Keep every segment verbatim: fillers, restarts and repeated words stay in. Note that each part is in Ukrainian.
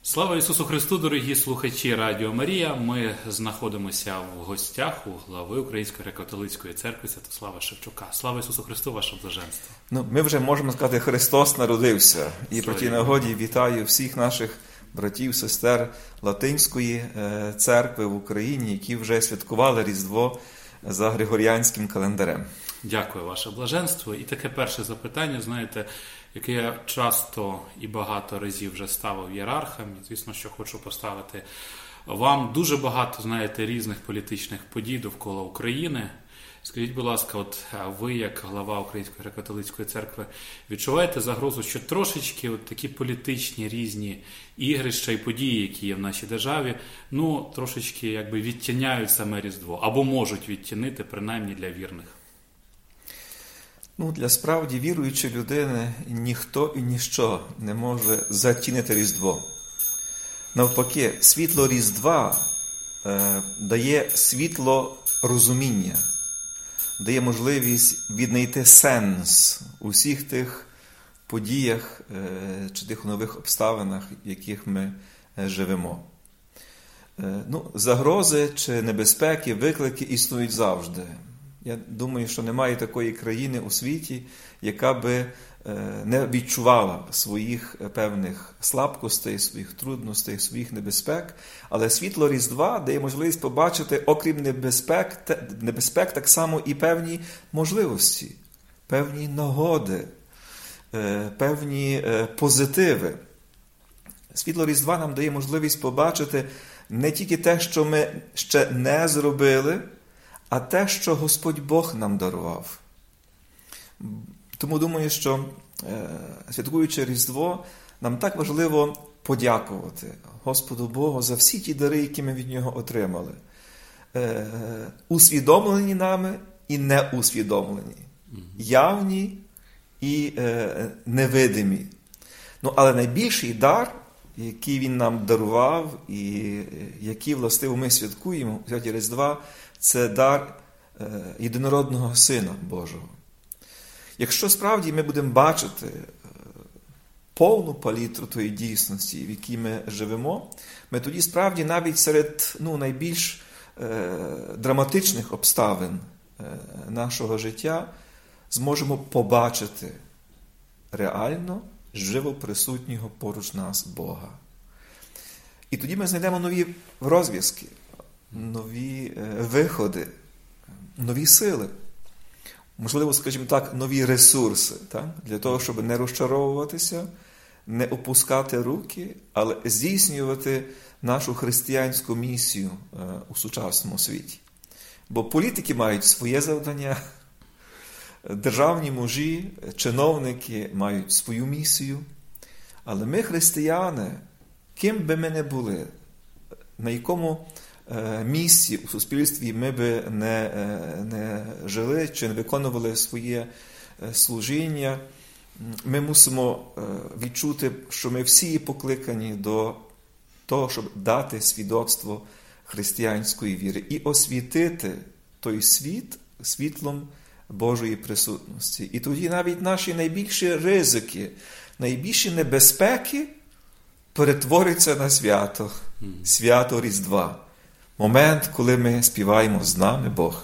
Слава Ісусу Христу, дорогі слухачі Радіо Марія. Ми знаходимося в гостях у глави Української греко-католицької церкви Святослава Шевчука. Слава Ісусу Христу, ваше блаженство. Ну, ми вже можемо сказати, Христос народився. І при тій нагоді вітаю всіх наших братів, сестер Латинської церкви в Україні, які вже святкували Різдво за Григоріанським календарем. Дякую, ваше блаженство. І таке перше запитання, знаєте, яке я часто і багато разів вже ставив ієрархам. І, звісно, що хочу поставити вам. Дуже багато, знаєте, різних політичних подій довкола України. Скажіть, будь ласка, от ви, як глава Української греко-католицької церкви, відчуваєте загрозу, що трошечки от такі політичні різні ігрища і події, які є в нашій державі, ну, трошечки якби відтіняють саме Різдво, або можуть відтінити, принаймні для вірних? Ну, для справді віруючої людини ніхто і ніщо не може затінити Різдво. Навпаки, світло Різдва е, дає світло розуміння, дає можливість віднайти сенс у всіх тих подіях е, чи тих нових обставинах, в яких ми е, живемо. Е, ну, загрози чи небезпеки, виклики існують завжди. Я думаю, що немає такої країни у світі, яка би не відчувала своїх певних слабкостей, своїх трудностей, своїх небезпек. Але світло Різдва дає можливість побачити, окрім небезпек, небезпек так само і певні можливості, певні нагоди, певні позитиви. Світло Різдва нам дає можливість побачити не тільки те, що ми ще не зробили, а те, що Господь Бог нам дарував. Тому думаю, що святкуючи Різдво, нам так важливо подякувати Господу Богу за всі ті дари, які ми від Нього отримали. Усвідомлені нами і неусвідомлені. Явні і невидимі. Ну, але найбільший дар, який Він нам дарував і який, властиво, ми святкуємо у святі Різдва, це дар єдинородного Сина Божого. Якщо справді ми будемо бачити повну палітру тої дійсності, в якій ми живемо, ми тоді справді навіть серед ну, найбільш е, драматичних обставин е, нашого життя зможемо побачити реально живо присутнього поруч нас Бога. І тоді ми знайдемо нові розв'язки, нові е, виходи, нові сили. Можливо, скажімо так, нові ресурси, так? Для того, щоб не розчаровуватися, не опускати руки, але здійснювати нашу християнську місію е, у сучасному світі. Бо політики мають своє завдання, державні мужі, чиновники мають свою місію, але ми, християни, ким би ми не були, на якому місці у суспільстві ми би не, не жили чи не виконували своє служіння, ми мусимо відчути, що ми всі покликані до того, щоб дати свідоцтво християнської віри і освітити той світ світлом Божої присутності. І тоді навіть наші найбільші ризики, найбільші небезпеки перетворяться на свято, свято Різдва. Момент, коли ми співаємо «З нами Бог».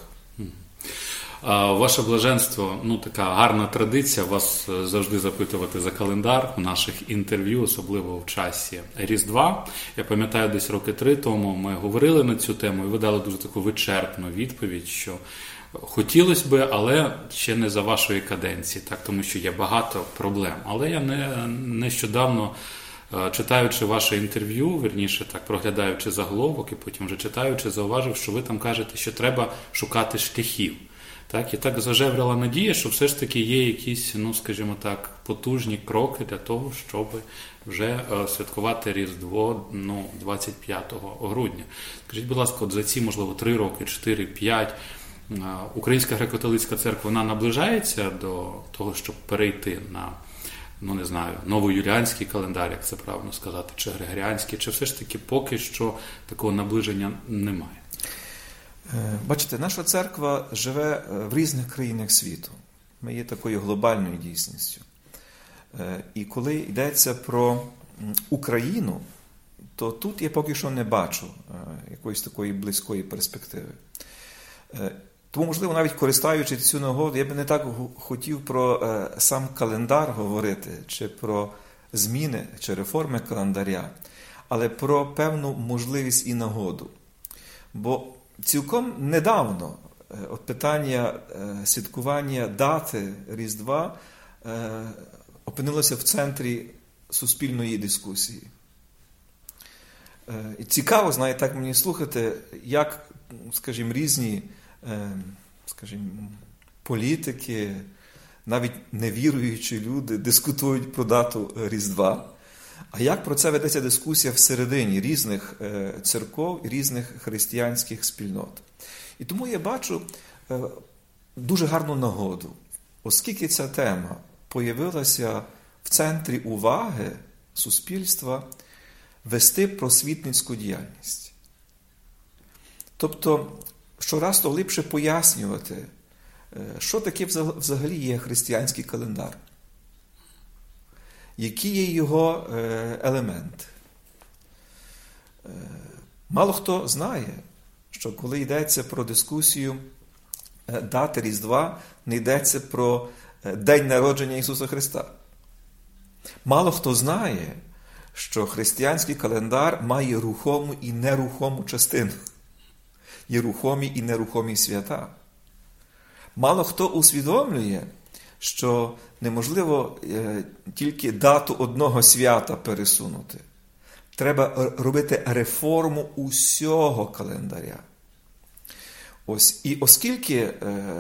Ваше блаженство, ну така гарна традиція вас завжди запитувати за календар у наших інтерв'ю, особливо в часі Різдва. Я пам'ятаю, десь роки три тому ми говорили на цю тему і ви дали дуже таку вичерпну відповідь, що хотілося би, але ще не за вашої каденції, так, тому що є багато проблем. Але я не, нещодавно, читаючи ваше інтерв'ю, вірніше так, проглядаючи заголовок і потім вже читаючи, зауважив, що ви там кажете, що треба шукати шляхів. Так, і так зажеврила надія, що все ж таки є якісь, ну, скажімо так, потужні кроки для того, щоб вже е, святкувати Різдво, ну, двадцять п'ятого грудня. Скажіть, будь ласка, от за ці, можливо, три роки, чотири, п'ять, е, Українська греко-католицька церква, вона наближається до того, щоб перейти на, ну, не знаю, новоюліанський календар, як це правильно сказати, чи григоріанський, чи все ж таки поки що такого наближення немає? Бачите, наша церква живе в різних країнах світу. Ми є такою глобальною дійсністю. І коли йдеться про Україну, то тут я поки що не бачу якоїсь такої близької перспективи. Тому, можливо, навіть користуючись цю нагоду, я би не так хотів про сам календар говорити, чи про зміни, чи реформи календаря, але про певну можливість і нагоду. Бо цілком недавно от питання святкування дати Різдва опинилося в центрі суспільної дискусії. І цікаво, знаєте, так мені слухати, як, скажімо, різні, скажімо, політики, навіть невіруючі люди дискутують про дату Різдва. А як про це ведеться дискусія всередині різних церков і різних християнських спільнот. І тому я бачу дуже гарну нагоду, оскільки ця тема появилася в центрі уваги суспільства, вести просвітницьку діяльність. Тобто, щораз то глибше пояснювати, що таке взагалі є християнський календар, які є його елементи. Мало хто знає, що коли йдеться про дискусію дати Різдва, не йдеться про день народження Ісуса Христа. Мало хто знає, що християнський календар має рухому і нерухому частину. Є рухомі і нерухомі свята. Мало хто усвідомлює, що неможливо е, тільки дату одного свята пересунути. Треба робити реформу усього календаря. Ось, і оскільки е,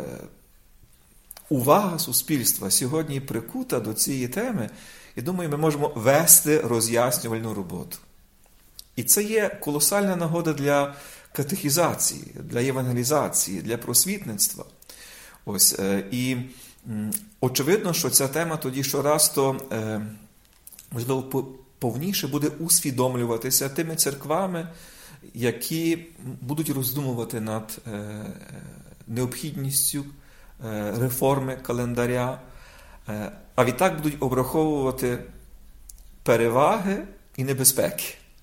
увага суспільства сьогодні прикута до цієї теми, я думаю, ми можемо вести роз'яснювальну роботу. І це є колосальна нагода для катехізації, для євангелізації, для просвітництва. Ось, і очевидно, що ця тема тоді щораз то, можливо, повніше буде усвідомлюватися тими церквами, які будуть роздумувати над необхідністю реформи календаря, а відтак будуть обраховувати переваги і небезпеки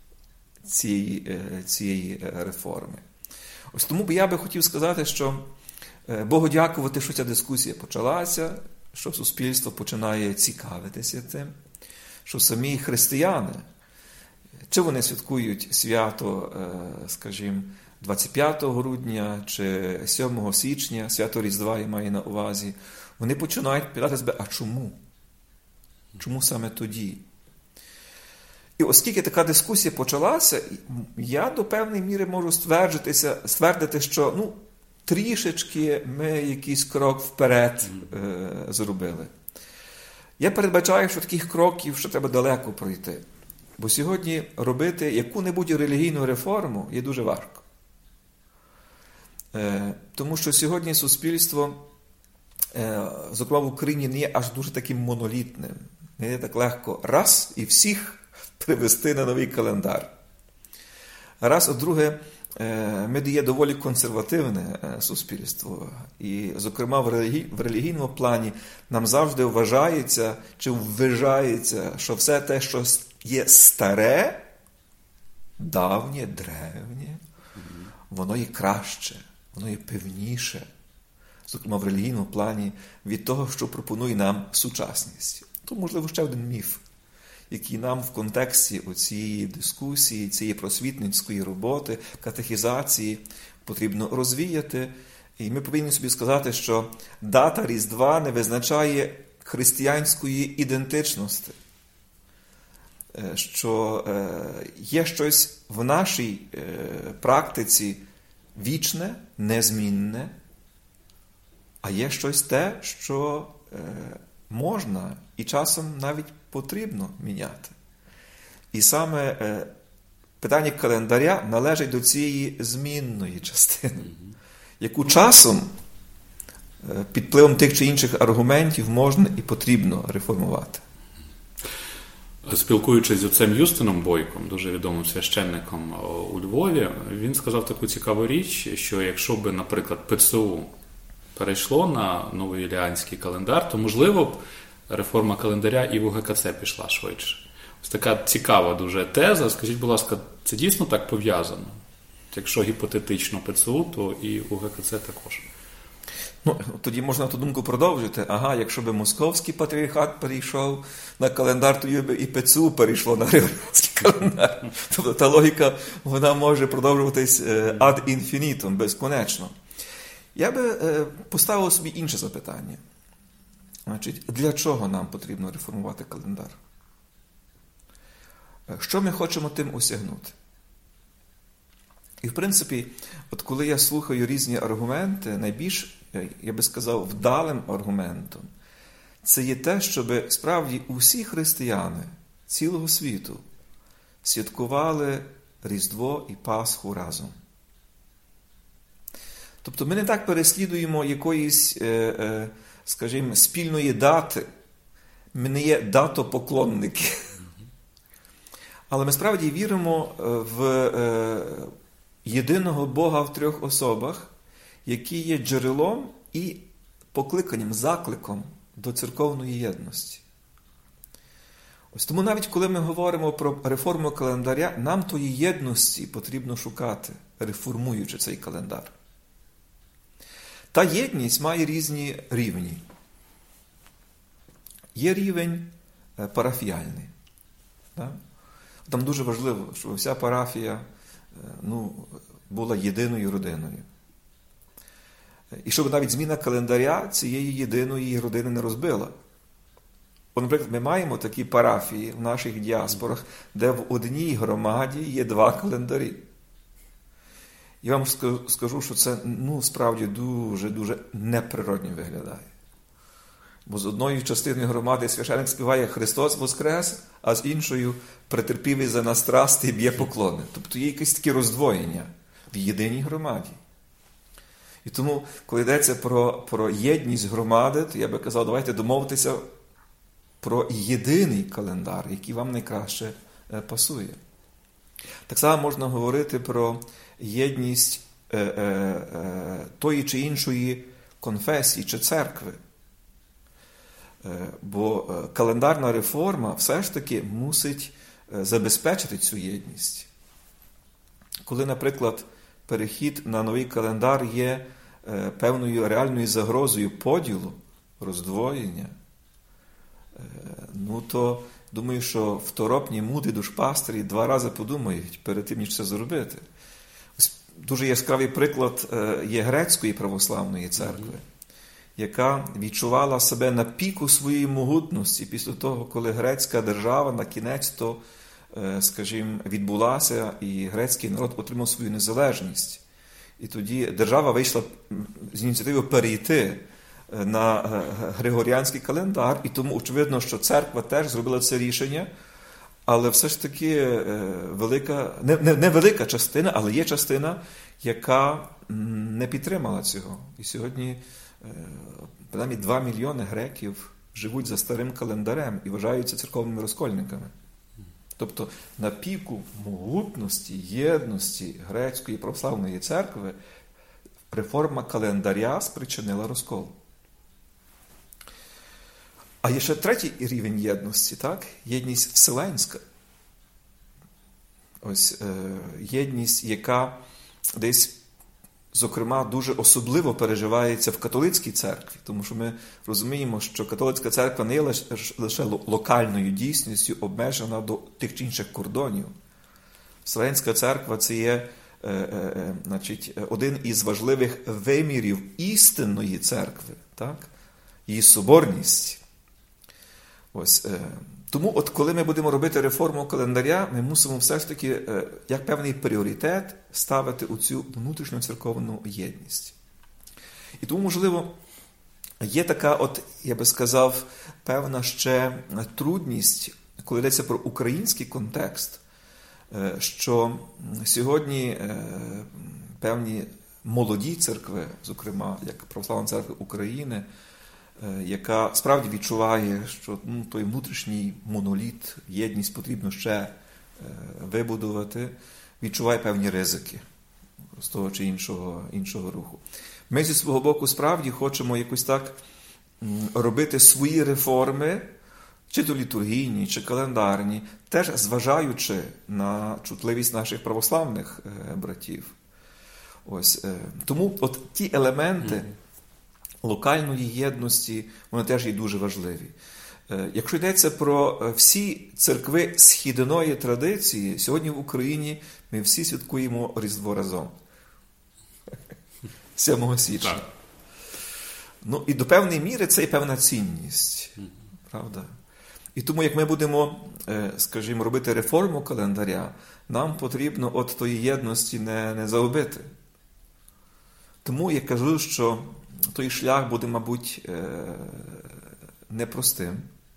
цієї, цієї реформи. Ось тому я би хотів сказати, що Богу дякувати, що ця дискусія почалася, що суспільство починає цікавитися тим, що самі християни, чи вони святкують свято, скажімо, двадцять п'ятого грудня, чи сьомого січня, свято Різдва я маю на увазі, вони починають питати себе, а чому? Чому саме тоді? І оскільки така дискусія почалася, я до певної міри можу стверджитися, ствердити, що ну, трішечки ми якийсь крок вперед е, зробили. Я передбачаю, що таких кроків ще треба далеко пройти. Бо сьогодні робити яку-небудь релігійну реформу є дуже важко. Е, тому що сьогодні суспільство, е, зокрема в Україні, не є аж дуже таким монолітним. Не є так легко раз і всіх привести на новий календар. Раз, а друге, ми є доволі консервативне суспільство. І, зокрема, в, релігій, в релігійному плані нам завжди вважається, чи вважається, що все те, що є старе, давнє, древнє, воно є краще, воно є певніше, зокрема, в релігійному плані, від того, що пропонує нам сучасність. Тут, можливо, ще один міф, який нам в контексті цієї дискусії, цієї просвітницької роботи, катехізації потрібно розвіяти. І ми повинні собі сказати, що дата Різдва не визначає християнської ідентичності, що є щось в нашій практиці вічне, незмінне, а є щось те, що можна і часом навіть потрібно міняти. І саме е, питання календаря належить до цієї змінної частини, mm-hmm. яку часом е, під впливом тих чи інших аргументів можна і потрібно реформувати. Спілкуючись з отцем Юстином Бойком, дуже відомим священником у Львові, він сказав таку цікаву річ, що якщо би, наприклад, ПЦУ перейшло на новоюліанський календар, то, можливо б, реформа календаря і в УГКЦ пішла швидше. Ось така цікава дуже теза. Скажіть, будь ласка, це дійсно так пов'язано? Якщо гіпотетично ПЦУ, то і у ГКЦ також. Ну, тоді можна ту думку продовжити. Ага, якщо би московський патріархат перейшов на календар, то і ПЦУ перейшло на григоріанський календар. Тобто та логіка, вона може продовжуватись ад інфінітум, безконечно. Я би поставив собі інше запитання. Значить, для чого нам потрібно реформувати календар? Що ми хочемо тим осягнути? І, в принципі, от коли я слухаю різні аргументи, найбільш, я би сказав, вдалим аргументом, це є те, щоб справді усі християни цілого світу святкували Різдво і Пасху разом. Тобто ми не так переслідуємо якоїсь, скажімо, спільної дати, ми не є датопоклонники. Але ми справді віримо в єдиного Бога в трьох особах, який є джерелом і покликанням, закликом до церковної єдності. Ось тому навіть коли ми говоримо про реформу календаря, нам тої єдності потрібно шукати, реформуючи цей календар. Та єдність має різні рівні. Є рівень парафіальний. Там дуже важливо, щоб вся парафія ну, була єдиною родиною. І щоб навіть зміна календаря цієї єдиної родини не розбила. Бо, наприклад, ми маємо такі парафії в наших діаспорах, де в одній громаді є два календарі. Я вам скажу, що це ну, справді дуже-дуже неприродно виглядає. Бо з одної частини громади священик співає «Христос воскрес», а з іншою «Претерпівий за нас страсти і б'є поклони». Тобто є якесь таке роздвоєння в єдиній громаді. І тому, коли йдеться про, про єдність громади, то я би казав, давайте домовитися про єдиний календар, який вам найкраще пасує. Так само можна говорити про єдність е, е, е, тої чи іншої конфесії чи церкви. Е, бо календарна реформа все ж таки мусить забезпечити цю єдність. Коли, наприклад, перехід на новий календар є е, певною реальною загрозою поділу, роздвоєння, е, ну то думаю, що второпні мудрі душпастері два рази подумають перед тим, ніж це зробити. Ось дуже яскравий приклад е, є грецької православної церкви, яка відчувала себе на піку своєї могутності після того, коли грецька держава на кінець то скажімо, відбулася, і грецький народ отримав свою незалежність. І тоді держава вийшла з ініціативою перейти на григоріанський календар, і тому очевидно, що церква теж зробила це рішення, але все ж таки велика, не, не, не велика частина, але є частина, яка не підтримала цього. І сьогодні принаймні два мільйони греків живуть за старим календарем і вважаються церковними розкольниками. Тобто на піку могутності, єдності грецької православної церкви реформа календаря спричинила розкол. А є ще третій рівень єдності, так? Єдність вселенська. Ось е, єдність, яка десь, зокрема, дуже особливо переживається в католицькій церкві, тому що ми розуміємо, що католицька церква не є лише, лише локальною дійсністю, обмежена до тих чи інших кордонів. Вселенська церква – це є е, е, значить, один із важливих вимірів істинної церкви, так? Її соборність. Ось, е, тому от коли ми будемо робити реформу календаря, ми мусимо все ж таки, е, як певний пріоритет, ставити у цю внутрішню церковну єдність. І тому, можливо, є така, от, я би сказав, певна ще трудність, коли йдеться про український контекст, е, що сьогодні е, певні молоді церкви, зокрема, як Православна церква України, яка справді відчуває, що ну, той внутрішній моноліт, єдність потрібно ще е, вибудувати, відчуває певні ризики з того чи іншого, іншого руху. Ми зі свого боку справді хочемо якось так м, робити свої реформи чи то літургійні, чи календарні, теж зважаючи на чутливість наших православних братів. Ось, тому от ті елементи локальної єдності, вони теж є дуже важливі. Якщо йдеться про всі церкви східної традиції, сьогодні в Україні ми всі святкуємо Різдво разом. сьомого січня. Ну, і до певної міри це є певна цінність. Правда? І тому, як ми будемо, скажімо, робити реформу календаря, нам потрібно от тої єдності не, не загубити. Тому я кажу, що той шлях буде, мабуть, непростим.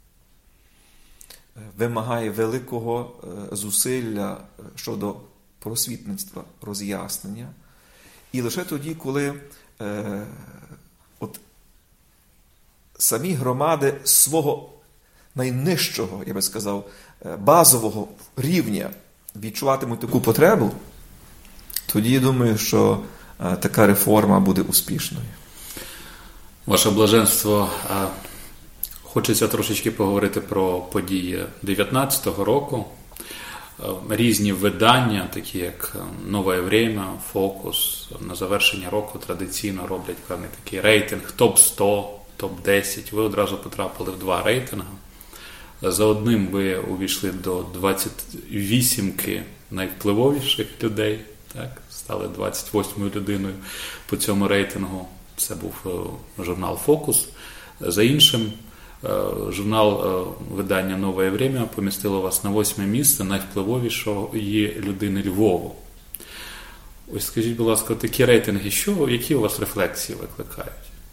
Вимагає великого зусилля щодо просвітництва, роз'яснення. І лише тоді, коли е, от, самі громади свого найнижчого, я би сказав, базового рівня відчуватимуть таку потребу, тоді я думаю, що е, така реформа буде успішною. Ваше блаженство, хочеться трошечки поговорити про події дев'ятнадцятого року. Різні видання, такі як «Нове время», «Фокус», на завершення року традиційно роблять певний такий рейтинг топ сто, топ десять. Ви одразу потрапили в два рейтинги. За одним ви увійшли до двадцять вісімки найвпливовіших людей, так? Стали двадцять восьмою людиною по цьому рейтингу. Це був журнал «Фокус». За іншим, журнал видання «Нове время» помістило вас на восьме місце найвпливовішої людини Львову. Ось скажіть, будь ласка, такі рейтинги, що, які у вас рефлексії викликають?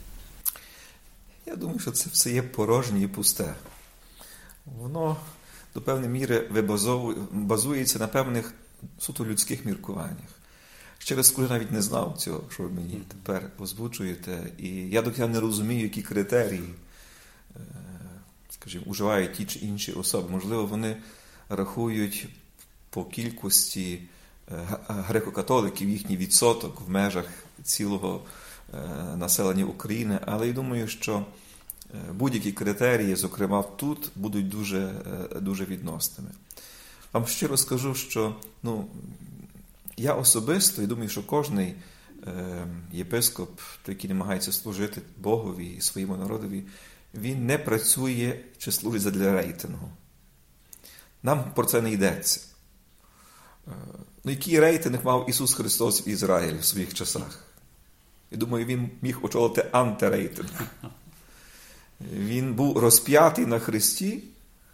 Я думаю, що це все є порожнє і пусте. Воно до певної міри базується на певних суто людських міркуваннях. Через скажу, навіть не знав цього, що ви мені тепер озвучуєте. І я до кінця не розумію, які критерії, скажімо, уживають ті чи інші особи. Можливо, вони рахують по кількості греко-католиків їхній відсоток в межах цілого населення України. Але я думаю, що будь-які критерії, зокрема тут, будуть дуже, дуже відносними. Вам щиро скажу, що ну, я особисто, і думаю, що кожний е, єпископ, той, який намагається служити Богові і своєму народові, він не працює чи служить задля рейтингу. Нам про це не йдеться. Е, ну, який рейтинг мав Ісус Христос в Ізраїлі в своїх часах? Я думаю, він міг очолити антирейтинг. Він був розп'ятий на хресті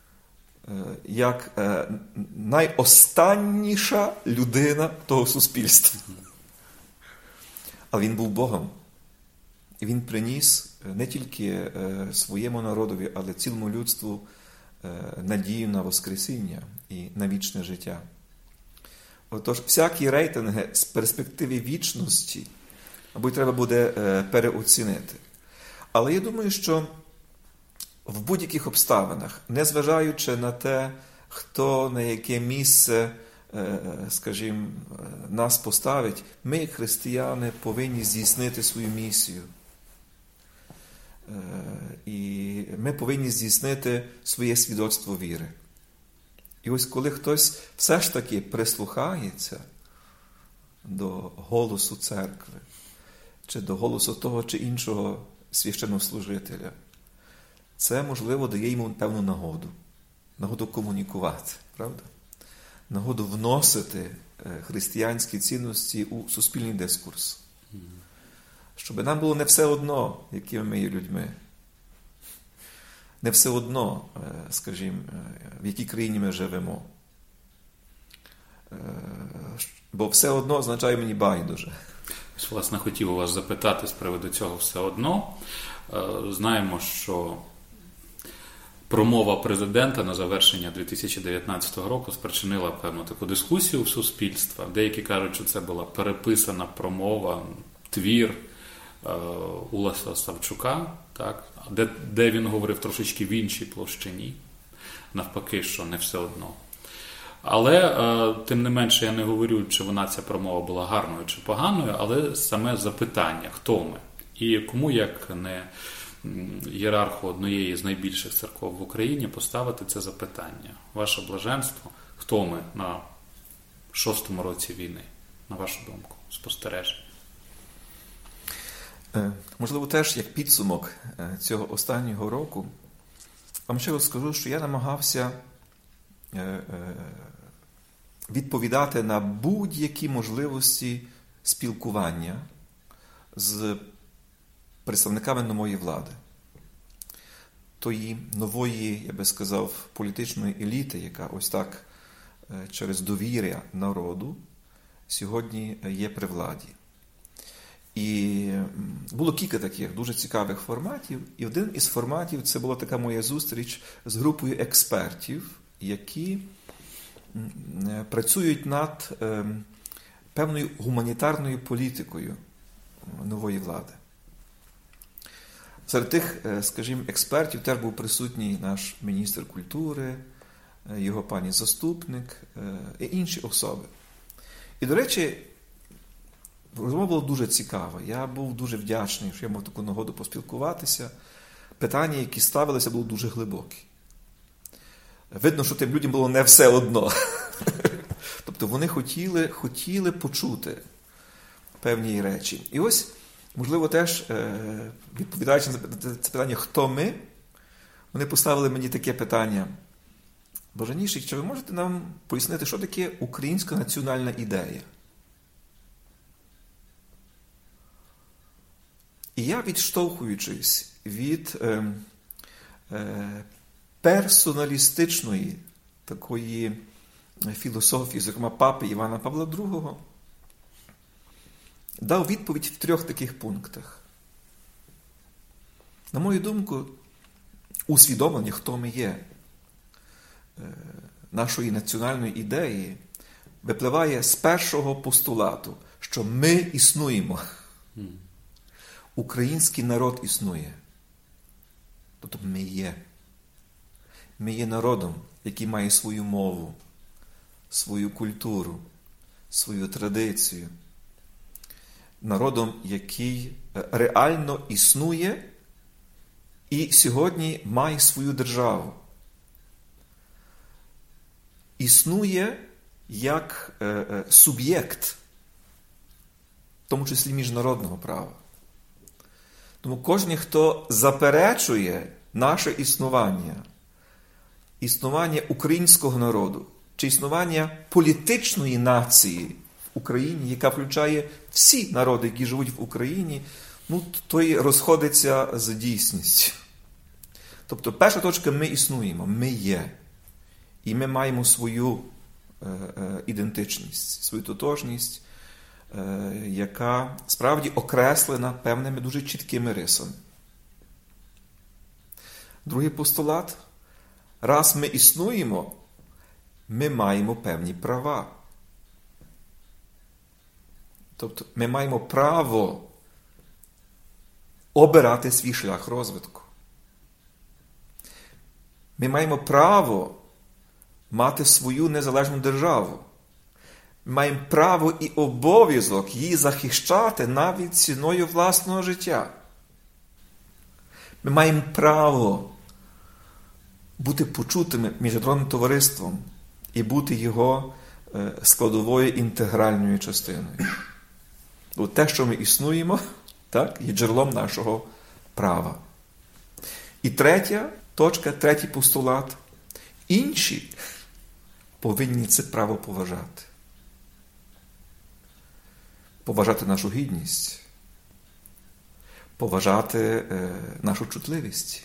як найостанніша людина того суспільства. Але він був Богом. І він приніс не тільки своєму народові, але цілому людству надію на воскресіння і на вічне життя. Отож, всякі рейтинги з перспективи вічності, мабуть, треба буде переоцінити. Але я думаю, що в будь-яких обставинах, незважаючи на те, хто на яке місце, скажімо, нас поставить, ми, як християни, повинні здійснити свою місію. І ми повинні здійснити своє свідоцтво віри. І ось коли хтось все ж таки прислухається до голосу церкви, чи до голосу того чи іншого священнослужителя, це, можливо, дає йому певну нагоду. Нагоду комунікувати, правда? Нагоду вносити християнські цінності у суспільний дискурс. Щоб нам було не все одно, якими ми є людьми. Не все одно, скажімо, в якій країні ми живемо. Бо все одно означає мені байдуже. Власне, хотів у вас запитати з приводу цього все одно. Знаємо, що промова президента на завершення дві тисячі дев'ятнадцятого року спричинила певну таку дискусію в суспільстві. Деякі кажуть, що це була переписана промова, твір е, Уласа Савчука, так, де, де він говорив трошечки в іншій площині. Навпаки, що не все одно. Але, е, тим не менше, я не говорю, чи вона, ця промова була гарною чи поганою, але саме запитання, хто ми? І кому, як не ієрарху однієї з найбільших церков в Україні поставити це запитання. Ваше блаженство, хто ми на шостому році війни, на вашу думку, спостереження? Можливо, теж як підсумок цього останнього року, вам ще розкажу, що я намагався відповідати на будь-які можливості спілкування з представниками нової влади. Тої нової, я би сказав, політичної еліти, яка ось так через довір'я народу сьогодні є при владі. І було кілька таких дуже цікавих форматів. І один із форматів – це була така моя зустріч з групою експертів, які працюють над е, певною гуманітарною політикою нової влади. Серед тих, скажімо, експертів теж був присутній наш міністр культури, його пані заступник і інші особи. І, до речі, розмова була дуже цікава. Я був дуже вдячний, що я мав таку нагоду поспілкуватися. Питання, які ставилися, були дуже глибокі. Видно, що тим людям було не все одно. Тобто вони хотіли, хотіли почути певні речі. І ось, можливо, теж, відповідаючи на це питання, хто ми, вони поставили мені таке питання. Блаженніший, чи ви можете нам пояснити, що таке українська національна ідея? І я, відштовхуючись від е, е, персоналістичної такої філософії, зокрема папи Івана Павла другого, дав відповідь в трьох таких пунктах. На мою думку, усвідомлення, хто ми є, нашої національної ідеї, випливає з першого постулату, що ми існуємо. Український народ існує. Тобто ми є. Ми є народом, який має свою мову, свою культуру, свою традицію. Народом, який реально існує і сьогодні має свою державу. Існує як е, е, суб'єкт, в тому числі міжнародного права. Тому кожен, хто заперечує наше існування, існування українського народу, чи існування політичної нації в Україні, яка включає всі народи, які живуть в Україні, ну, той розходиться з дійсністю. Тобто, перша точка – ми існуємо, ми є. І ми маємо свою е, е, ідентичність, свою тотожність, е, яка справді окреслена певними дуже чіткими рисами. Другий постулат. Раз ми існуємо, ми маємо певні права. Тобто ми маємо право обирати свій шлях розвитку. Ми маємо право мати свою незалежну державу. Ми маємо право і обов'язок її захищати навіть ціною власного життя. Ми маємо право бути почутими міжнародним товариством і бути його складовою інтегральною частиною. От те, що ми існуємо, так, є джерелом нашого права. І третя точка, третій постулат. Інші повинні це право поважати. Поважати нашу гідність. Поважати е, нашу чутливість.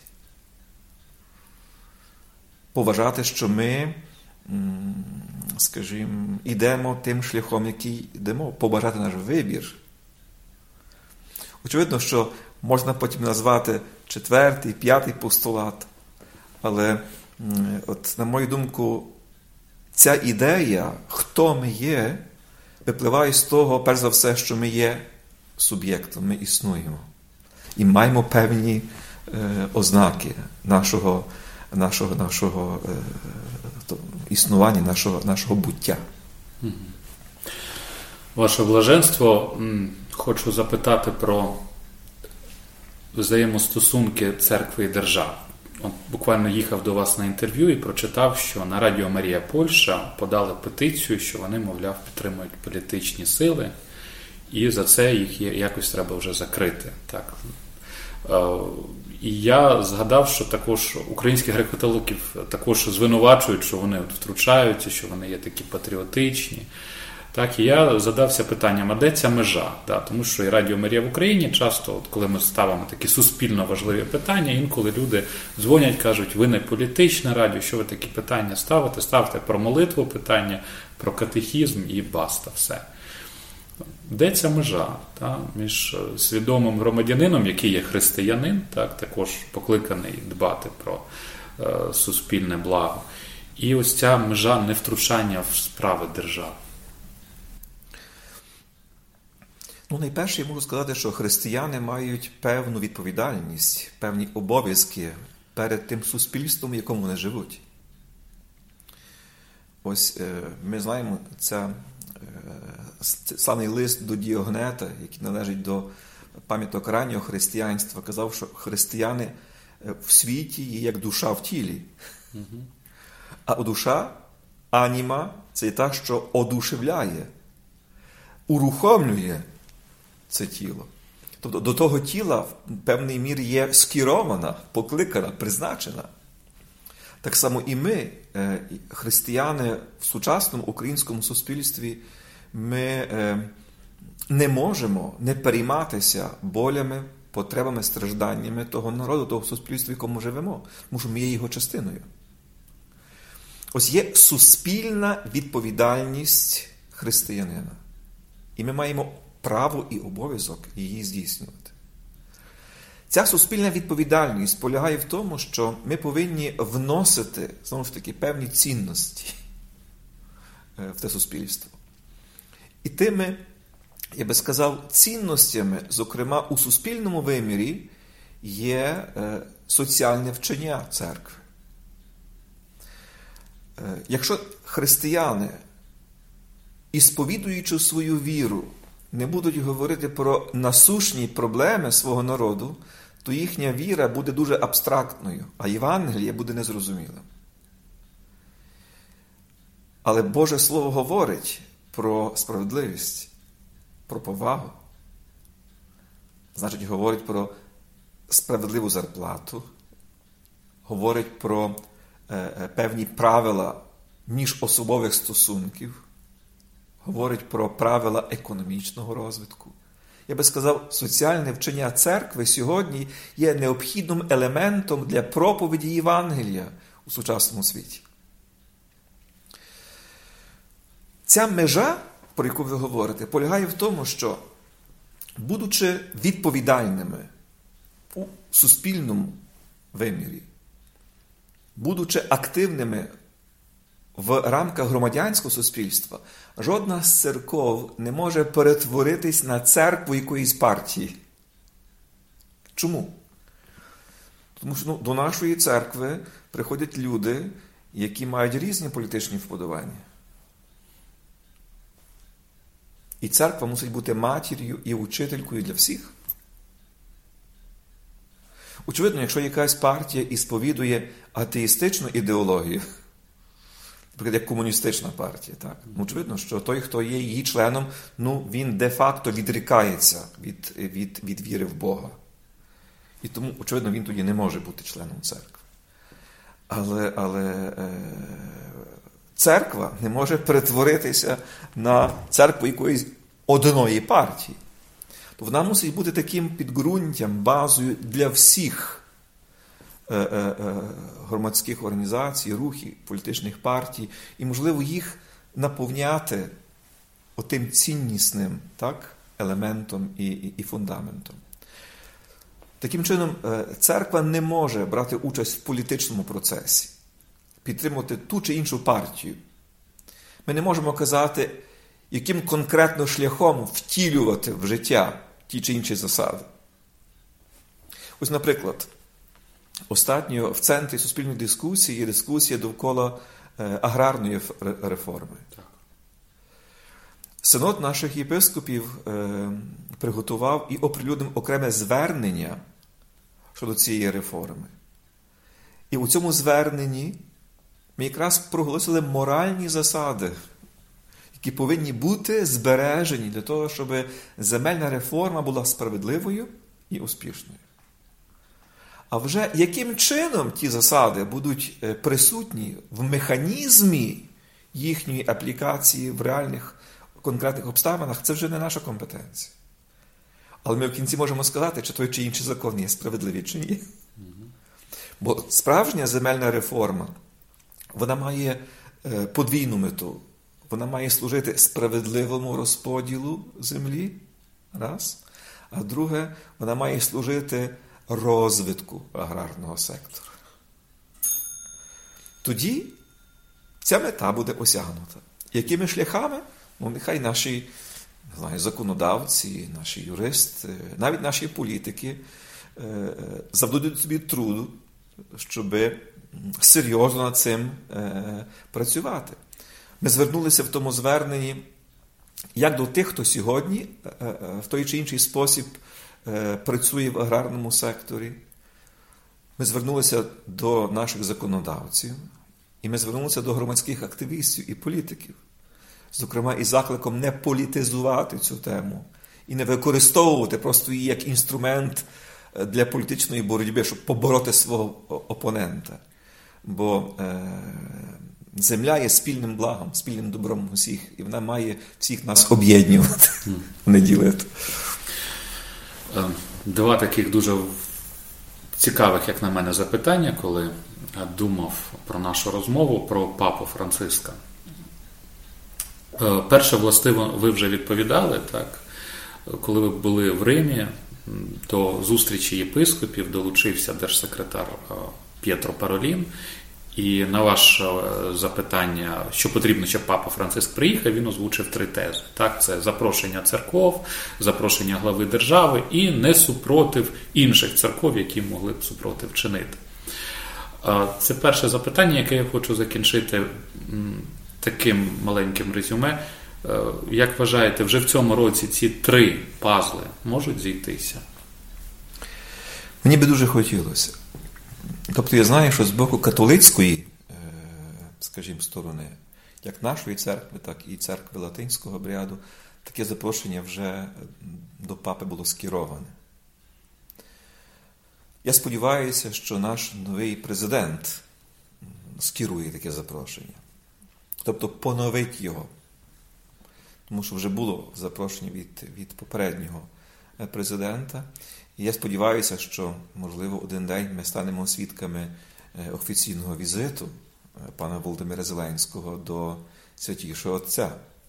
Поважати, що ми, м, скажімо, йдемо тим шляхом, який йдемо. Поважати наш вибір. Очевидно, що можна потім назвати четвертий, п'ятий постулат, але от, на мою думку, ця ідея, хто ми є, випливає з того, перш за все, що ми є суб'єктом, ми існуємо. І маємо певні е, ознаки нашого, нашого, нашого е, то, існування, нашого, нашого буття. Ваше блаженство, хочу запитати про взаємостосунки церкви і держави. От буквально їхав до вас на інтерв'ю і прочитав, що на Радіо Марія Польща подали петицію, що вони, мовляв, підтримують політичні сили, і за це їх якось треба вже закрити. Так. І я згадав, що також українських греко-католиків також звинувачують, що вони втручаються, що вони є такі патріотичні. Так, і я задався питанням, а де ця межа? Да, тому що і Радіо Марія в Україні часто, от коли ми ставимо такі суспільно важливі питання, інколи люди дзвонять, кажуть, ви не політичне радіо, що ви такі питання ставите? Ставте про молитву питання, про катехізм і баста, все. Де ця межа, так, між свідомим громадянином, який є християнин, так, також покликаний дбати про е, суспільне благо, і ось ця межа невтручання в справи держави? Ну, найперше я можу сказати, що християни мають певну відповідальність, певні обов'язки перед тим суспільством, в якому вони живуть. Ось е, ми знаємо, ця славний лист до Діогнета, який належить до пам'яток раннього християнства, казав, що християни в світі є як душа в тілі. Mm-hmm. А душа, аніма, це та, що одушевляє, урухомлює це тіло. Тобто до того тіла в певній мірі є скерована, покликана, призначена. Так само і ми, християни в сучасному українському суспільстві, ми не можемо не перейматися болями, потребами, стражданнями того народу, того суспільства, в якому живемо, тому що ми є його частиною. Ось є суспільна відповідальність християнина. І ми маємо право і обов'язок її здійснювати. Ця суспільна відповідальність полягає в тому, що ми повинні вносити, знову ж таки, певні цінності в те суспільство. І тими, я би сказав, цінностями, зокрема у суспільному вимірі, є соціальне вчення церкви. Якщо християни, ісповідуючи свою віру, не будуть говорити про насущні проблеми свого народу, то їхня віра буде дуже абстрактною, а Євангеліє буде незрозумілим. Але Боже Слово говорить про справедливість, про повагу. Значить, говорить про справедливу зарплату, говорить про е, певні правила міжособових стосунків, говорить про правила економічного розвитку. Я би сказав, соціальне вчення церкви сьогодні є необхідним елементом для проповіді Євангелія у сучасному світі. Ця межа, про яку ви говорите, полягає в тому, що, будучи відповідальними у суспільному вимірі, будучи активними в рамках громадянського суспільства, жодна з церков не може перетворитись на церкву якоїсь партії. Чому? Тому що ну, до нашої церкви приходять люди, які мають різні політичні вподобання. І церква мусить бути матір'ю і учителькою для всіх. Очевидно, якщо якась партія ісповідує атеїстичну ідеологію, наприклад, як комуністична партія, так? Очевидно, що той, хто є її членом, ну, він де-факто відрікається від, від, від віри в Бога. І тому, очевидно, він тоді не може бути членом церкви. Але, але е, церква не може перетворитися на церкву якоїсь одної партії. То вона мусить бути таким підґрунтям, базою для всіх е, е, е, громадських організацій, рухів, політичних партій, і, можливо, їх наповняти отим ціннісним, так, елементом і, і, і фундаментом. Таким чином, церква не може брати участь в політичному процесі, підтримувати ту чи іншу партію. Ми не можемо казати, яким конкретно шляхом втілювати в життя ті чи інші засади. Ось, наприклад, останньо в центрі суспільної дискусії є дискусія довкола аграрної реформи. Синод наших єпископів е, приготував і оприлюднив окреме звернення щодо цієї реформи. І у цьому зверненні ми якраз проголосили моральні засади, які повинні бути збережені для того, щоб земельна реформа була справедливою і успішною. А вже яким чином ті засади будуть присутні в механізмі їхньої аплікації в реальних конкретних обставинах, це вже не наша компетенція. Але ми в кінці можемо сказати, чи той чи інший закон є справедливий, чи ні. Бо справжня земельна реформа, вона має подвійну мету. Вона має служити справедливому розподілу землі, раз. А друге, вона має служити розвитку аграрного сектору. Тоді ця мета буде осягнута. Якими шляхами? Ну, нехай наші, не знаю, законодавці, наші юристи, навіть наші політики завдадуть собі труду, щоб серйозно над цим працювати. Ми звернулися в тому зверненні як до тих, хто сьогодні в той чи інший спосіб працює в аграрному секторі. Ми звернулися до наших законодавців, і ми звернулися до громадських активістів і політиків. Зокрема, із закликом не політизувати цю тему і не використовувати просто її як інструмент для політичної боротьби, щоб побороти свого опонента. Бо е, земля є спільним благом, спільним добром усіх, і вона має всіх нас об'єднувати, не ділити. Два таких дуже цікавих, як на мене, запитання, коли думав про нашу розмову про папу Франциска. Перше, властиво, ви вже відповідали, так? Коли ви були в Римі, до зустрічі єпископів долучився держсекретар П'єтро Паролін, і на ваше запитання, що потрібно, щоб папа Франциск приїхав, він озвучив три тези. Так, це запрошення церков, запрошення глави держави і не супротив інших церков, які могли б супротив чинити. Це перше запитання, яке я хочу закінчити таким маленьким резюме. Як вважаєте, вже в цьому році ці три пазли можуть зійтися? Мені би дуже хотілося. Тобто я знаю, що з боку католицької, скажімо, сторони, як нашої церкви, так і церкви латинського обряду, таке запрошення вже до папи було скероване. Я сподіваюся, що наш новий президент скерує таке запрошення. Тобто поновить його. Тому що вже було запрошення від, від попереднього президента. І я сподіваюся, що, можливо, один день ми станемо свідками офіційного візиту пана Володимира Зеленського до Святішого Отця.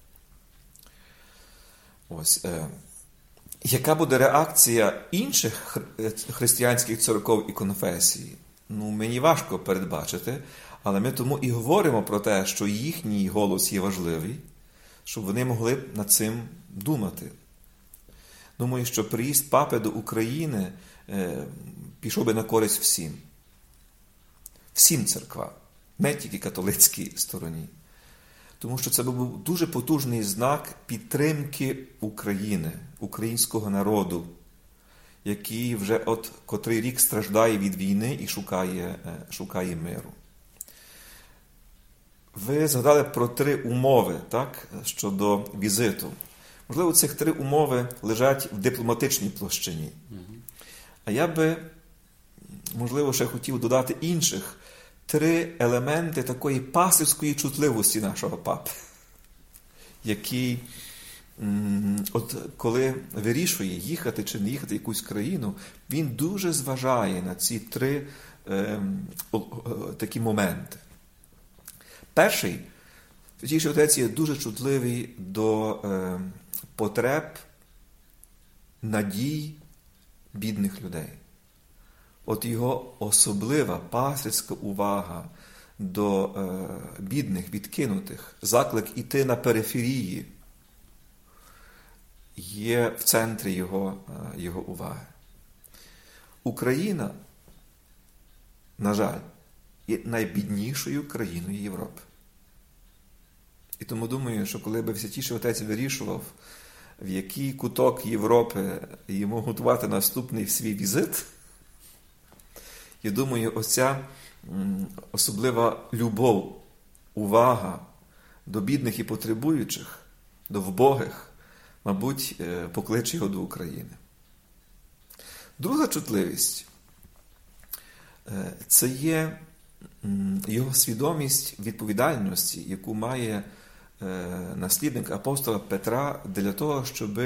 Ось. Яка буде реакція інших християнських церков і конфесій? Ну, мені важко передбачити, але ми тому і говоримо про те, що їхній голос є важливий, щоб вони могли б над цим думати. Думаю, що приїзд папи до України е, пішов би на користь всім. Всім церквам, не тільки католицькій стороні. Тому що це був дуже потужний знак підтримки України, українського народу, який вже от котрий рік страждає від війни і шукає, е, шукає миру. Ви згадали про три умови, так, щодо візиту. Можливо, цих три умови лежать в дипломатичній площині. А я би, можливо, ще хотів додати інших три елементи такої пастирської чутливості нашого папи, який, от коли вирішує їхати чи не їхати в якусь країну, він дуже зважає на ці три е, о, о, такі моменти. Перший, Святіший Отець є дуже чутливий до е, потреб, надій бідних людей. От його особлива пастирська увага до е, бідних, відкинутих, заклик іти на периферії є в центрі його, е, його уваги. Україна, на жаль, є найбіднішою країною Європи. І тому думаю, що коли б Святіший Отець вирішував, в який куток Європи йому готувати наступний свій візит, Я думаю, оця особлива любов, увага до бідних і потребуючих, до вбогих, мабуть, покличе його до України. Друга чутливість – це є його свідомість відповідальності, яку має наслідник апостола Петра для того, щоб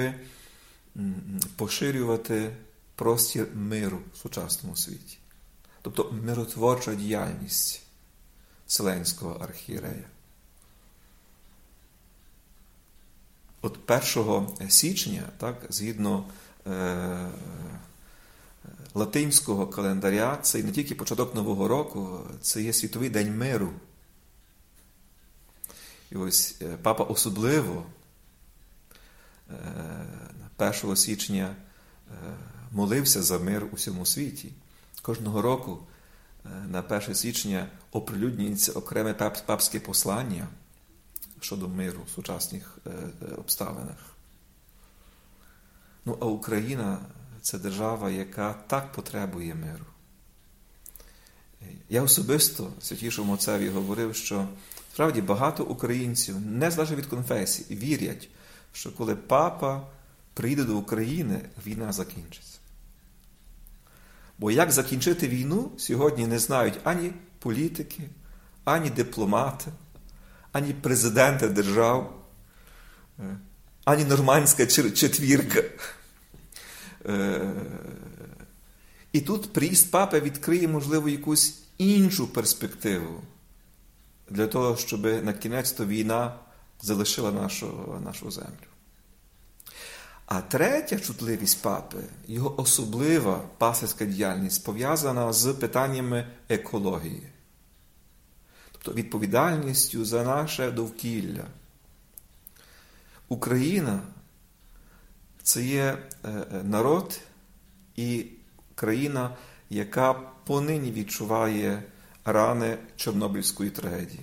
поширювати простір миру в сучасному світі. Тобто миротворча діяльність Вселенського архієрея. От першого січня, так, згідно е, латинського календаря, це не тільки початок Нового року, це є Світовий день миру. І ось папа особливо е, першого січня е, молився за мир у всьому світі. Кожного року е, на перше січня оприлюднюється окреме пап, папське послання щодо миру в сучасних е, обставинах. Ну, а Україна – це держава, яка так потребує миру. Я особисто Святійшому Отцеві говорив, що справді багато українців, незалежно від конфесії, вірять, що коли папа приїде до України, війна закінчиться. Бо як закінчити війну, сьогодні не знають ані політики, ані дипломати, ані президенти держав, ані нормандська четвірка. І тут приїзд папи відкриє, можливо, якусь іншу перспективу для того, щоб на кінець-то війна залишила нашу, нашу землю. А третя чутливість папи, його особлива пастирська діяльність, пов'язана з питаннями екології. Тобто відповідальністю за наше довкілля. Україна – це є народ і країна, яка понині відчуває рани Чорнобильської трагедії.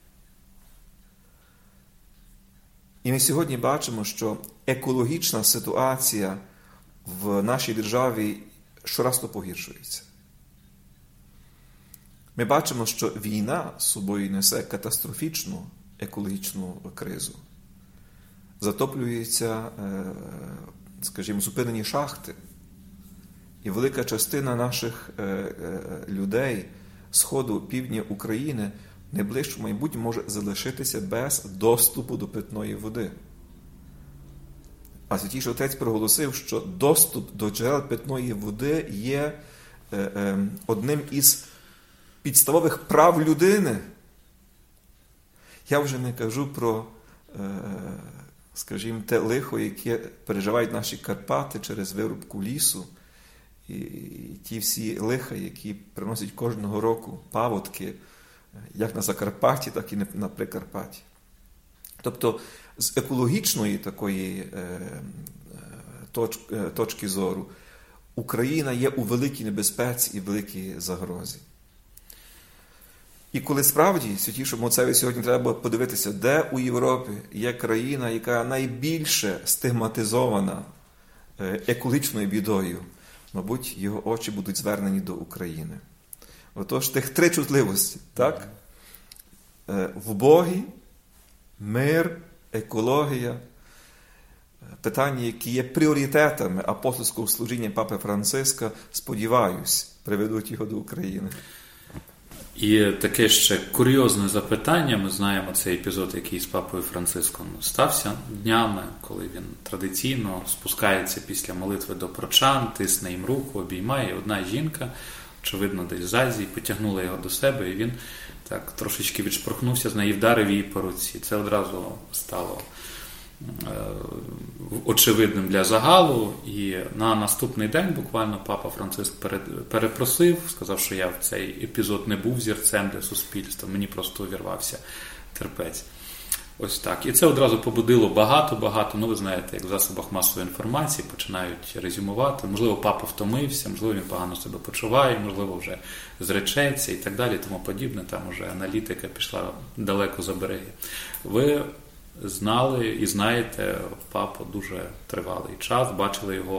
І ми сьогодні бачимо, що екологічна ситуація в нашій державі щоразу погіршується. Ми бачимо, що війна з собою несе катастрофічну екологічну кризу. Затоплюються, скажімо, зупинені шахти. І велика частина наших людей сходу, півдня України в найближчому майбутньому може залишитися без доступу до питної води. А Святійший Отець проголосив, що доступ до джерел питної води є одним із підставових прав людини. Я вже не кажу про, скажімо, те лихо, яке переживають наші Карпати через вирубку лісу, і ті всі лиха, які приносять кожного року паводки, як на Закарпатті, так і на Прикарпатті. Тобто, з екологічної такої точки зору, Україна є у великій небезпеці і великій загрозі. І коли справді Святійшому Отцеві сьогодні треба подивитися, де у Європі є країна, яка найбільше стигматизована екологічною бідою, мабуть, його очі будуть звернені до України. Отож, тих три чутливості, так? Вбогі, мир, екологія, питання, які є пріоритетами апостольського служіння Папи Франциска, сподіваюсь, приведуть його до України. І таке ще курйозне запитання. Ми знаємо цей епізод, який з Папою Франциском стався днями, коли він традиційно спускається після молитви до прочан, тисне їм руку, обіймає. Одна жінка, очевидно, десь з Азії, потягнула його до себе, і він так трошечки відшпорхнувся з неї, вдарив її по руці. Це одразу стало очевидним для загалу, і на наступний день буквально Папа Франциск перепросив, сказав, що я в цей епізод не був зірцем для суспільства, мені просто увірвався терпець. Ось так. І це одразу побудило багато-багато, ну ви знаєте, як в засобах масової інформації починають резюмувати, можливо, папа втомився, можливо, він погано себе почуває, можливо, вже зречеться і так далі, тому подібне, там уже аналітика пішла далеко за береги. Ви знали і знаєте папу дуже тривалий час, бачили його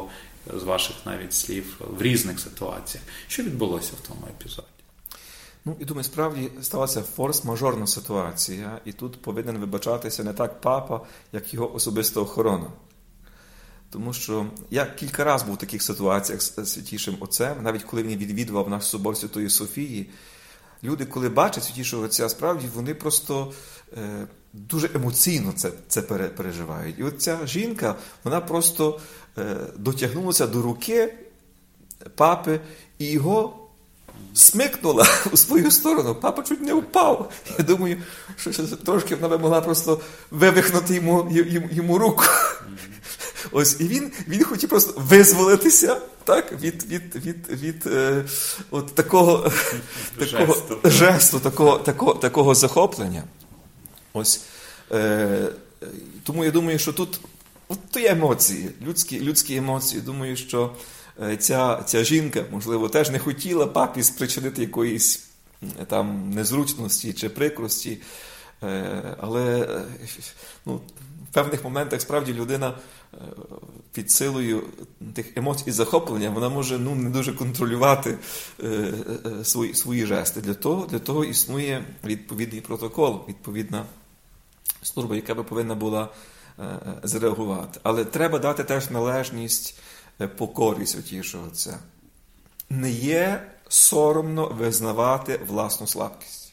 з ваших навіть слів, в різних ситуаціях. Що відбулося в тому епізоді? Ну, і думаю, справді сталася форс-мажорна ситуація, і тут повинен вибачатися не так папа, як його особиста охорона. Тому що я кілька разів був в таких ситуаціях з Святішим Отцем, навіть коли він відвідував наш собор Святої Софії, люди, коли бачать Святішого Отця, справді вони просто е, дуже емоційно це, це переживають. І от ця жінка, вона просто е, дотягнулася до руки папи і його смикнула у свою сторону. Папа чуть не впав. Я думаю, що трошки вона би могла просто вивихнути йому, йому, йому руку. Ось, і він, він хотів просто визволитися, так, від, від, від, від е, от такого, такого жесту, такого, такого, такого захоплення. Ось, е, тому я думаю, що тут от то є емоції, людські, людські емоції. Думаю, що ця, ця жінка, можливо, теж не хотіла папі спричинити якоїсь там незручності чи прикрості, е, але ну, в певних моментах справді людина під силою тих емоцій і захоплення, вона може ну, не дуже контролювати е, е, свої, свої жести. Для того, для того існує відповідний протокол, відповідна служба, яка би повинна була е, зреагувати. Але треба дати теж належність покорі Святішого Отця. Не є соромно визнавати власну слабкість.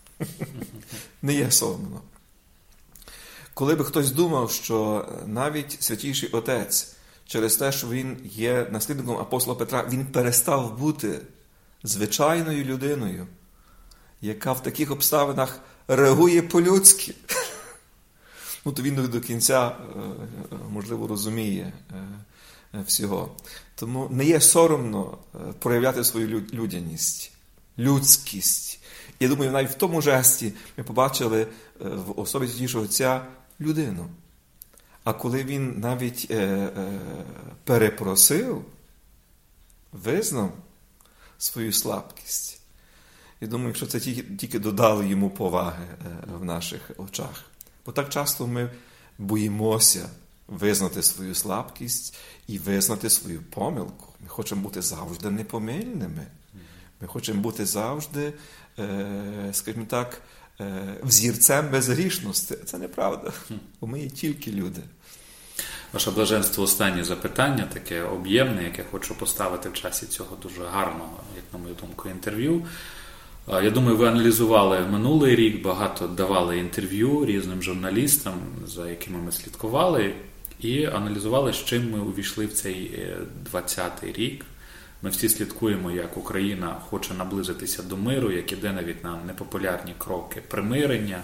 Не є соромно. Коли би хтось думав, що навіть Святіший Отець, через те, що він є наслідником апостола Петра, він перестав бути звичайною людиною, яка в таких обставинах реагує по-людськи, ну, то він до кінця, можливо, розуміє всього. Тому не є соромно проявляти свою людяність, людськість. Я думаю, навіть в тому жесті ми побачили в особі Святішого Отця людину. А коли він навіть е, е, перепросив, визнав свою слабкість, я думаю, що це тільки, тільки додало йому поваги е, в наших очах. Бо так часто ми боїмося визнати свою слабкість і визнати свою помилку. Ми хочемо бути завжди непомильними. Ми хочемо бути завжди, е, скажімо так, е, взірцем безгрішності. Це неправда, бо ми є тільки люди. Ваше блаженство, останнє запитання, таке об'ємне, яке хочу поставити в часі цього дуже гарного, як на мою думку, інтерв'ю. Я думаю, ви аналізували минулий рік, багато давали інтерв'ю різним журналістам, за якими ми слідкували, і аналізували, з чим ми увійшли в цей двадцятий рік. Ми всі слідкуємо, як Україна хоче наблизитися до миру, як іде навіть на непопулярні кроки примирення,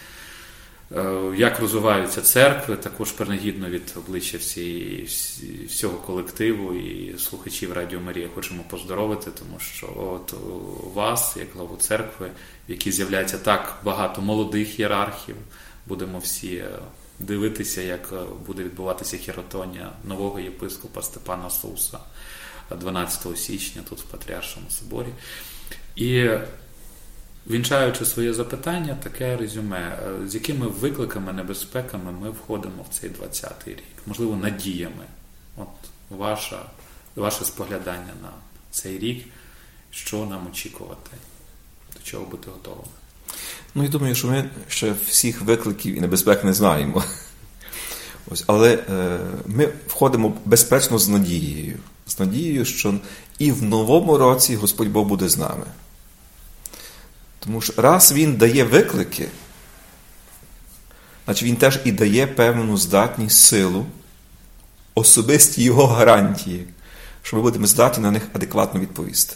як розвиваються церкви, також принагідно від обличчя всі, всі, всього колективу і слухачів Радіо Марія хочемо поздоровити, тому що от у вас, як главу церкви, в якій з'являється так багато молодих ієрархів, будемо всі дивитися, як буде відбуватися хіротонія нового єпископа Степана Суса дванадцятого січня тут в Патріаршому соборі. І вінчаючи своє запитання, таке резюме, з якими викликами, небезпеками ми входимо в цей двадцятий рік? Можливо, надіями. От ваша, ваше споглядання на цей рік, що нам очікувати, до чого бути готовими? Ну, я думаю, що ми ще всіх викликів і небезпек не знаємо. Ось, але е, ми входимо безпечно з надією. З надією, що і в новому році Господь Бог буде з нами. Тому що раз Він дає виклики, значить Він теж і дає певну здатність, силу, особисті Його гарантії, що ми будемо здатні на них адекватно відповісти.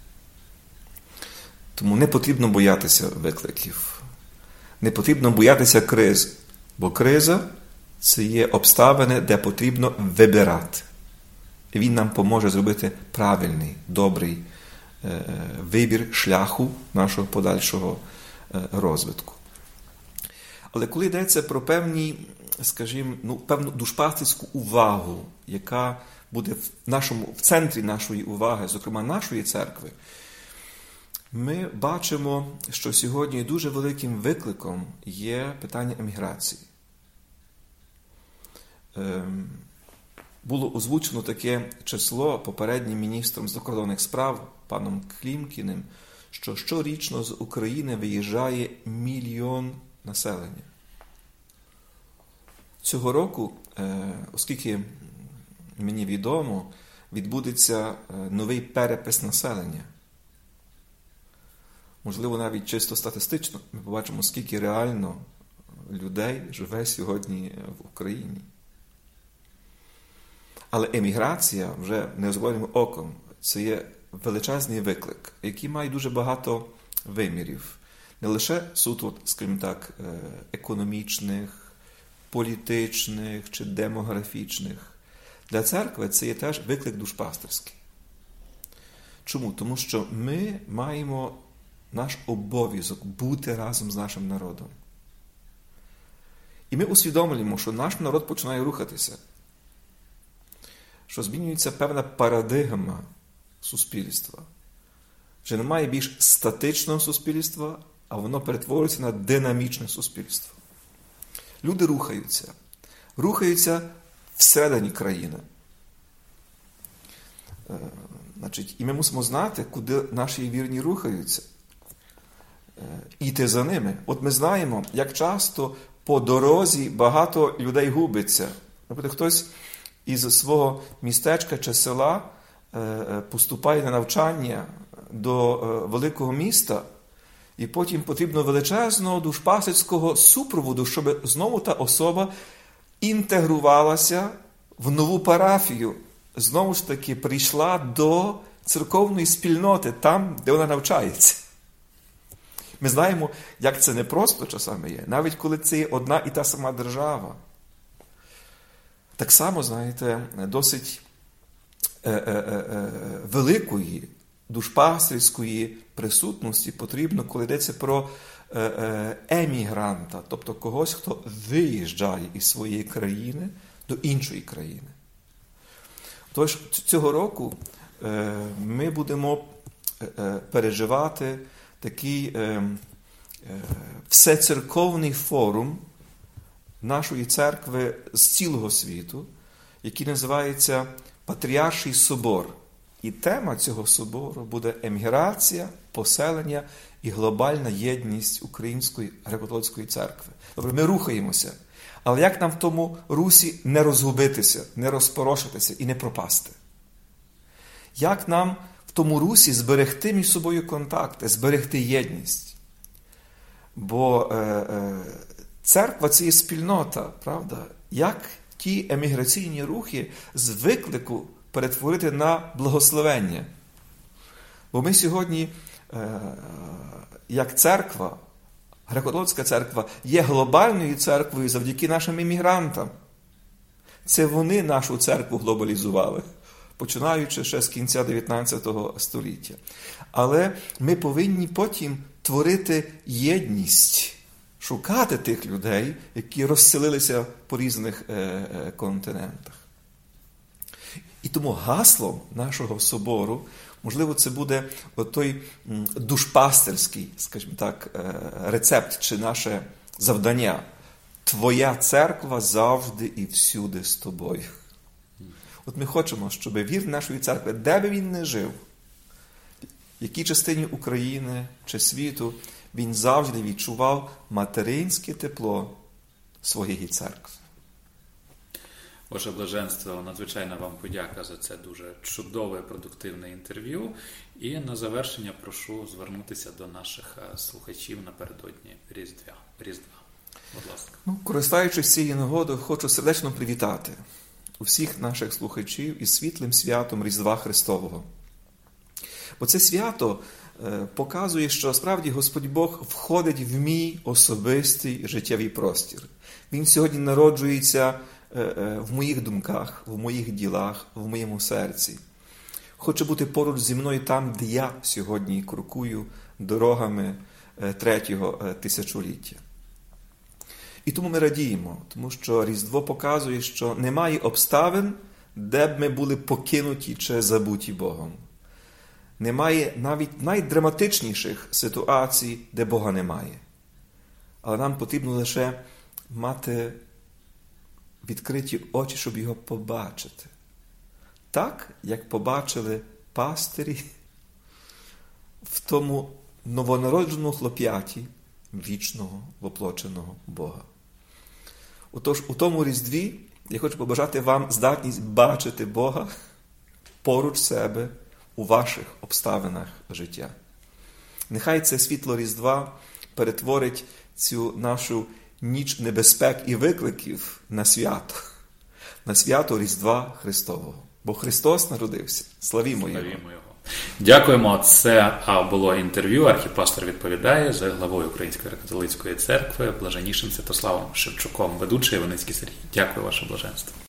Тому не потрібно боятися викликів. Не потрібно боятися криз. Бо криза – це є обставини, де потрібно вибирати. І Він нам поможе зробити правильний, добрий е, вибір шляху нашого подальшого е, розвитку. Але коли йдеться про певні, скажімо, ну, певну душпастерську увагу, яка буде в, нашому, в центрі нашої уваги, зокрема нашої церкви, ми бачимо, що сьогодні дуже великим викликом є питання еміграції. Ем, було озвучено таке число попереднім міністром закордонних справ паном Клімкіним, що щорічно з України виїжджає мільйон населення. Цього року, оскільки мені відомо, відбудеться новий перепис населення. Можливо, навіть чисто статистично ми побачимо, скільки реально людей живе сьогодні в Україні. Але еміграція вже неозброєним оком – це є величезний виклик, який має дуже багато вимірів. Не лише суто, скажімо так, економічних, політичних чи демографічних. Для церкви це є теж виклик душпастерський. Чому? Тому що ми маємо наш обов'язок бути разом з нашим народом. І ми усвідомлюємо, що наш народ починає рухатися, що змінюється певна парадигма суспільства. Вже немає більш статичного суспільства, а воно перетворюється на динамічне суспільство. Люди рухаються. Рухаються всередині країни. Значить, і ми мусимо знати, куди наші вірні рухаються. І йти за ними. От ми знаємо, як часто по дорозі багато людей губиться. Наприклад, хтось із свого містечка чи села поступає на навчання до великого міста, і потім потрібно величезного душпастерського супроводу, щоб знову та особа інтегрувалася в нову парафію. Знову ж таки, прийшла до церковної спільноти, там, де вона навчається. Ми знаємо, як це непросто часами є, навіть коли це є одна і та сама держава. Так само, знаєте, досить е- е- е- великої душпастерської присутності потрібно, коли йдеться про е- е- емігранта, тобто когось, хто виїжджає із своєї країни до іншої країни. Тож цього року е- ми будемо е- переживати такий е, е, всецерковний форум нашої церкви з цілого світу, який називається Патріарший собор. І тема цього собору буде еміграція, поселення і глобальна єдність Української греко-католицької церкви. Добре, ми рухаємося. Але як нам в тому русі не розгубитися, не розпорошитися і не пропасти? Як нам в тому русі зберегти між собою контакти, зберегти єдність? Бо е, е, церква – це є спільнота, правда? Як ті еміграційні рухи з виклику перетворити на благословення? Бо ми сьогодні, е, як церква, греко-католицька церква, є глобальною церквою завдяки нашим емігрантам. Це вони нашу церкву глобалізували, починаючи ще з кінця дев'ятнадцятого століття. Але ми повинні потім творити єдність, шукати тих людей, які розселилися по різних е, е, континентах. І тому гаслом нашого собору, можливо, це буде той душпастерський, скажімо так, рецепт чи наше завдання. Твоя церква завжди і всюди з тобою. От ми хочемо, щоб вірний нашої церкви, де би він не жив, в якій частині України чи світу, він завжди відчував материнське тепло своєї церкви. Ваше Блаженство, надзвичайна вам подяка за це дуже чудове, продуктивне інтерв'ю. І на завершення прошу звернутися до наших слухачів напередодні Різдва. Різдва. Будь ласка. Ну, користуючись цією нагодою, хочу сердечно привітати усіх наших слухачів із світлим святом Різдва Христового. Бо це свято е, показує, що справді Господь Бог входить в мій особистий життєвий простір. Він сьогодні народжується в моїх думках, в моїх ділах, в моєму серці. Хоче бути поруч зі мною там, де я сьогодні крокую дорогами третього тисячоліття. І тому ми радіємо, тому що Різдво показує, що немає обставин, де б ми були покинуті чи забуті Богом. Немає навіть найдраматичніших ситуацій, де Бога немає. Але нам потрібно лише мати відкриті очі, щоб його побачити. так, як побачили пастирі в тому новонародженому хлоп'яті вічного воплоченого Бога. Отож, у тому Різдві я хочу побажати вам здатність бачити Бога поруч себе у ваших обставинах життя. Нехай це світло Різдва перетворить цю нашу ніч небезпек і викликів на свято, на свято Різдва Христового. Бо Христос народився. Славімо Його. Славімо Його. Дякуємо. Це було інтерв'ю. Архіпастор відповідає за главою Української католицької церкви Блаженнішим Святославом Шевчуком, ведучий Іваницький Сергій. Дякую, ваше блаженство.